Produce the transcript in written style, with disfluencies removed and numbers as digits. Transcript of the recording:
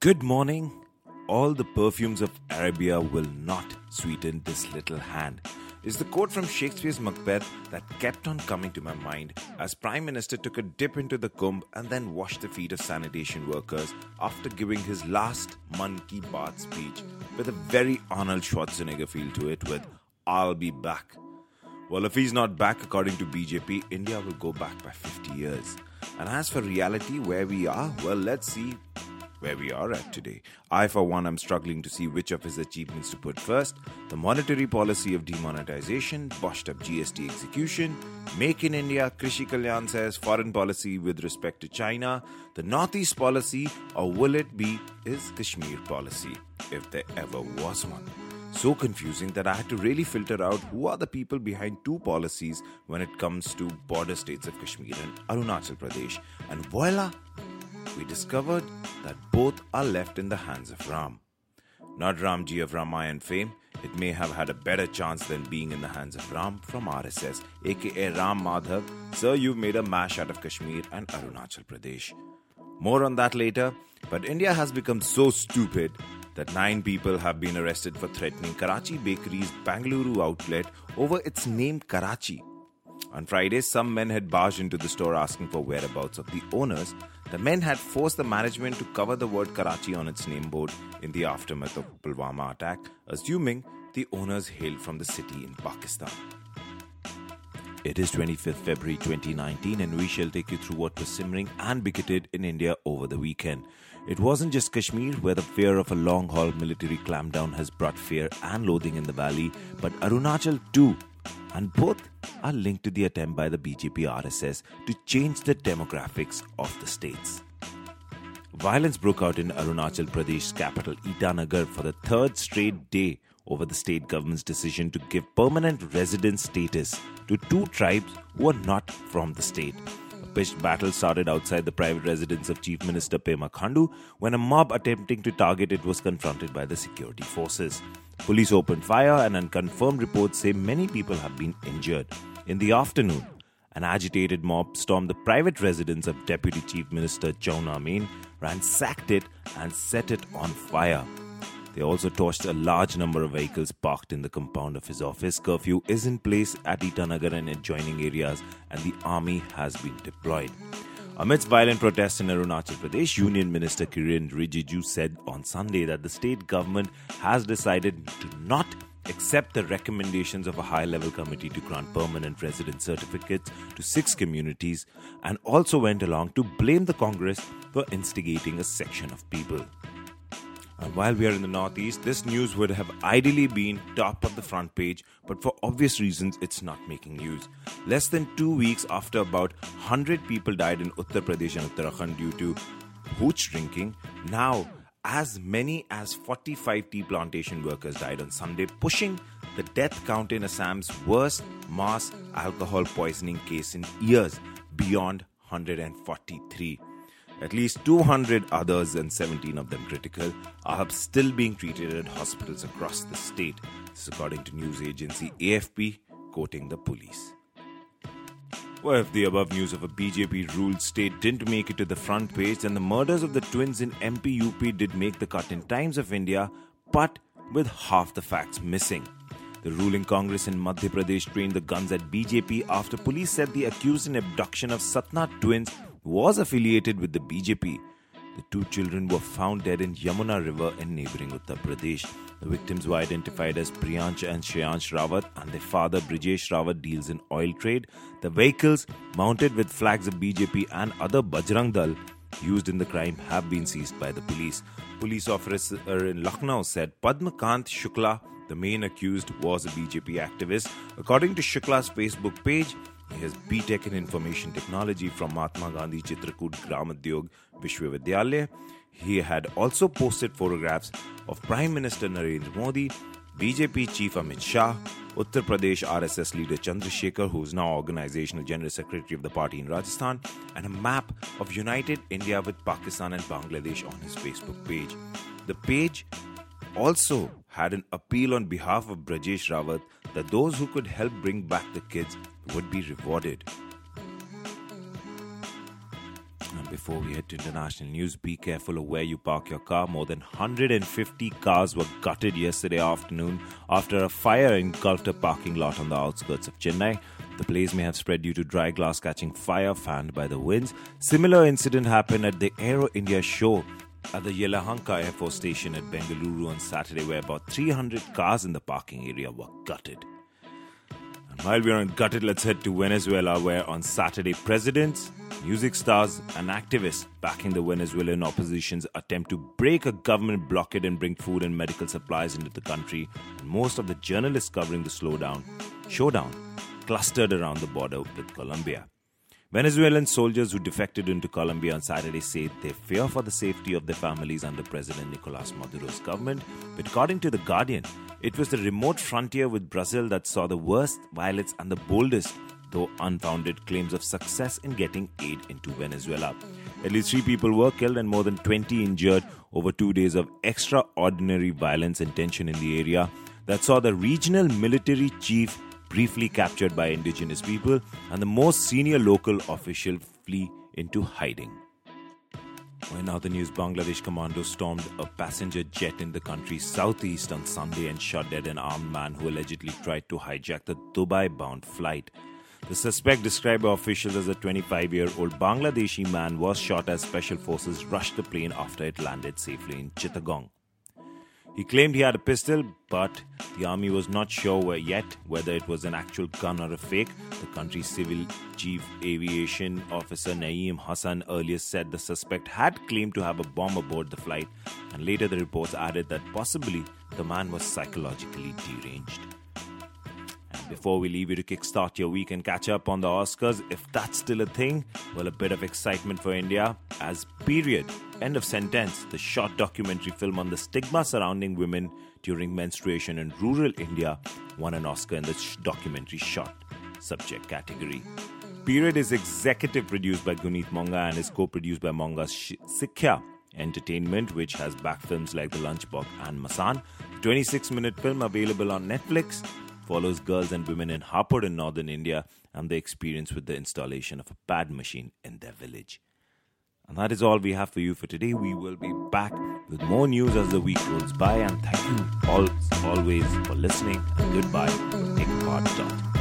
Good morning. All the perfumes of Arabia will not sweeten this little hand, is the quote from Shakespeare's Macbeth that kept on coming to my mind as Prime Minister took a dip into the Kumbh and then washed the feet of sanitation workers after giving his last Mann Ki Baat speech with a very Arnold Schwarzenegger feel to it with, "I'll be back." Well, if he's not back, according to BJP, India will go back by 50 years. And as for reality, where we are, well, let's see where we are at today. I, for one, am struggling to see which of his achievements to put first. The monetary policy of demonetization, botched up GST execution, Make in India, Krishi Kalyan says, foreign policy with respect to China, the Northeast policy, or will it be his Kashmir policy, if there ever was one. So confusing that I had to really filter out who are the people behind two policies when it comes to border states of Kashmir and Arunachal Pradesh. And voila! We discovered that both are left in the hands of Ram. Not Ramji of Ramayan fame, it may have had a better chance than being in the hands of Ram from RSS, aka Ram Madhav. Sir, you've made a mash out of Kashmir and Arunachal Pradesh. More on that later, but India has become so stupid that 9 people have been arrested for threatening Karachi Bakery's Bangalore outlet over its name Karachi. On Friday, some men had barged into the store asking for whereabouts of the owners. The men had forced the management to cover the word Karachi on its name board in the aftermath of Pulwama attack, assuming the owners hailed from the city in Pakistan. It is 25th February 2019 and we shall take you through what was simmering and bigoted in India over the weekend. It wasn't just Kashmir where the fear of a long-haul military clampdown has brought fear and loathing in the valley, but Arunachal too. And both are linked to the attempt by the BJP RSS to change the demographics of the states. Violence broke out in Arunachal Pradesh's capital Itanagar for the third straight day over the state government's decision to give permanent residence status to 2 tribes who are not from the state. A pitched battle started outside the private residence of Chief Minister Pema Khandu when a mob attempting to target it was confronted by the security forces. Police opened fire and unconfirmed reports say many people have been injured. In the afternoon, an agitated mob stormed the private residence of Deputy Chief Minister Chauna Main, ransacked it and set it on fire. They also torched a large number of vehicles parked in the compound of his office. Curfew is in place at Itanagar and adjoining areas and the army has been deployed. Amidst violent protests in Arunachal Pradesh, Union Minister Kiren Rijiju said on Sunday that the state government has decided to not accept the recommendations of a high-level committee to grant permanent residence certificates to 6 communities and also went along to blame the Congress for instigating a section of people. And while we are in the Northeast, this news would have ideally been top of the front page, but for obvious reasons, it's not making news. Less than 2 weeks after about 100 people died in Uttar Pradesh and Uttarakhand due to hooch drinking, now as many as 45 tea plantation workers died on Sunday, pushing the death count in Assam's worst mass alcohol poisoning case in years, beyond 143. At least 200 others, and 17 of them critical, are still being treated at hospitals across the state. This is according to news agency AFP, quoting the police. Well, if the above news of a BJP-ruled state didn't make it to the front page, then the murders of the twins in MP-UP did make the cut in Times of India, but with half the facts missing. The ruling Congress in Madhya Pradesh trained the guns at BJP after police said the accused in abduction of Satna twins was affiliated with the BJP. The 2 children were found dead in Yamuna River in neighbouring Uttar Pradesh. The victims were identified as Priyansh and Shreyansh Rawat, and their father Brijesh Rawat deals in oil trade. The vehicles, mounted with flags of BJP and other Bajrang Dal used in the crime, have been seized by the police. Police officer in Lucknow said Padmakant Shukla, the main accused, was a BJP activist. According to Shukla's Facebook page, he has B.Tech in Information Technology from Mahatma Gandhi Chitrakoot Gram Udyog Vishwavidyalaya. He had also posted photographs of Prime Minister Narendra Modi, BJP Chief Amit Shah, Uttar Pradesh RSS leader Chandrasekhar, who is now Organizational General Secretary of the party in Rajasthan, and a map of united India with Pakistan and Bangladesh on his Facebook page. The page also had an appeal on behalf of Brijesh Rawat that those who could help bring back the kids would be rewarded. And Before we head to international news, be careful of where you park your car. More than 150 cars were gutted yesterday afternoon after a fire engulfed a parking lot on the outskirts of Chennai. The blaze may have spread due to dry glass catching fire fanned by the winds. Similar incident happened at the Aero India show at the Yelahanka Air Force Station at Bengaluru on Saturday, where about 300 cars in the parking area were gutted. And while we're on gutted, let's head to Venezuela, where on Saturday, presidents, music stars and activists backing the Venezuelan opposition's attempt to break a government blockade and bring food and medical supplies into the country, and most of the journalists covering the showdown clustered around the border with Colombia. Venezuelan soldiers who defected into Colombia on Saturday say they fear for the safety of their families under President Nicolás Maduro's government. But according to The Guardian, it was the remote frontier with Brazil that saw the worst violence and the boldest, though unfounded, claims of success in getting aid into Venezuela. At least 3 people were killed and more than 20 injured over 2 days of extraordinary violence and tension in the area that saw the regional military chief briefly captured by indigenous people and the most senior local official flee into hiding. Well, now the news. Bangladesh commandos stormed a passenger jet in the country's southeast on Sunday and shot dead an armed man who allegedly tried to hijack the Dubai-bound flight. The suspect, described by officials as a 25-year-old Bangladeshi man, was shot as special forces rushed the plane after it landed safely in Chittagong. He claimed he had a pistol, but the army was not sure yet whether it was an actual gun or a fake. The country's civil chief aviation officer Naeem Hassan earlier said the suspect had claimed to have a bomb aboard the flight, and later the reports added that possibly the man was psychologically deranged. And before we leave you to kickstart your week and catch up on the Oscars, if that's still a thing, well, a bit of excitement for India as Period, End of Sentence, the short documentary film on the stigma surrounding women during menstruation in rural India, won an Oscar in the documentary short subject category. Period is executive produced by Guneet Monga and is co-produced by Monga's Sikhya Entertainment, which has backed films like The Lunchbox and Masan. The 26-minute film, available on Netflix, follows girls and women in Hapur in northern India and their experience with the installation of a pad machine in their village. And that is all we have for you for today. We will be back with more news as the week rolls by. And thank you all always for listening. And goodbye from Nick Hart.